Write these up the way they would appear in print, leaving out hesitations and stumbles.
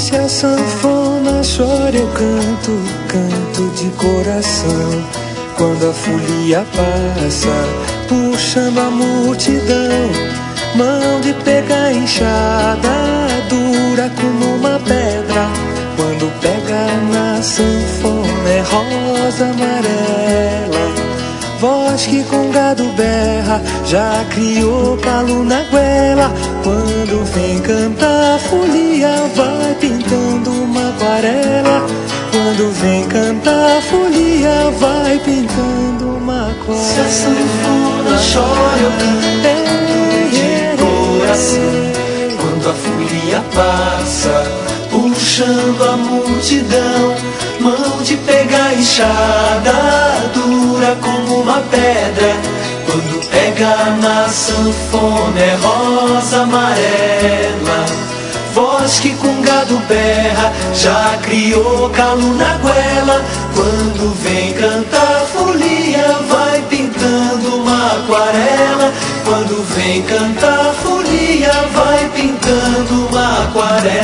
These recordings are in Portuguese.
Se a sanfona chora eu canto, canto de coração. Quando a folia passa, puxando a multidão, mão de pegar enxada, dura como uma pedra. Quando pega na sanfona é rosa amarela. Voz que com gado berra, já criou calo na goela. Quando vem cantar a folia, vai pintando uma aquarela. Quando vem cantar a folia, vai pintando uma aquarela. Se a sanfona chora eu canto de coração. Quando a folia passa, puxando a multidão, mão de pegar enxada, dura como uma pedra. Quando pega na sanfona é rosa amarela. Voz que com gado berra, já criou calo na goela. Quando vem cantar a folia, vai pintando uma aquarela. Quando vem cantar a folia, vai pintando uma aquarela.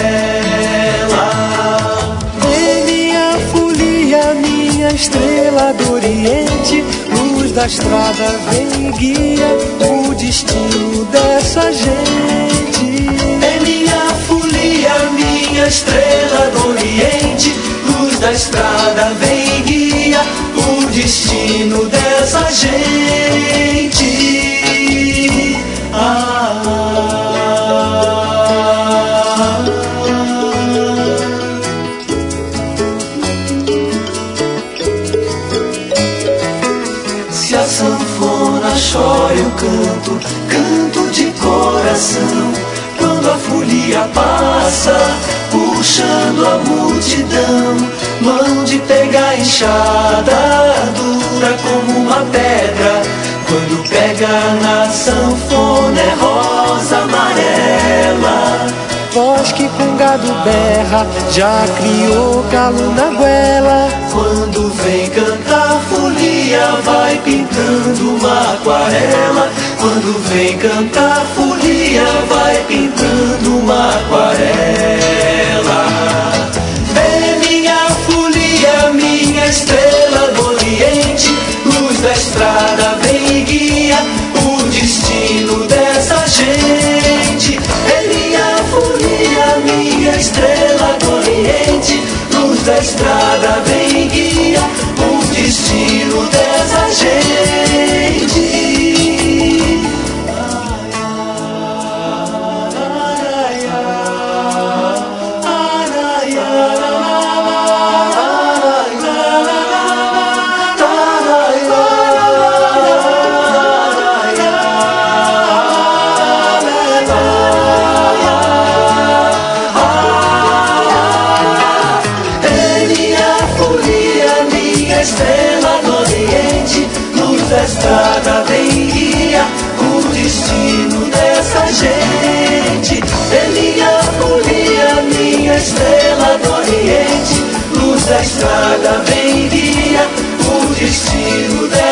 Vem minha folia, minha estrela do Oriente, luz da estrada, vem e guia o destino dessa gente. É minha folia, minha estrela do Oriente, luz da estrada, vem e guia o destino dessa gente. Se a sanfona chora eu canto, canto de coração. Quando a folia passa, puxando a multidão, mão de pegar enxada, dura como uma pedra. Quando pega na sanfona é rosa amarela. Voz que com gado berra, já criou calo na goela. Quando vem cantar a folia, vai pintando uma aquarela. Quando vem cantar a folia, vai pintando uma aquarela. É minha folia, minha estrela do Oriente, luz da estrada, vem e guia o destino dessa gente. É minha folia, minha estrela do Oriente, luz da estrada, vem e guia o destino dessa gente. Estrela do Oriente, luz da estrada, vem e guia o destino dessa gente. É minha folia, minha estrela do Oriente, luz da estrada, vem e guia o destino dessa gente.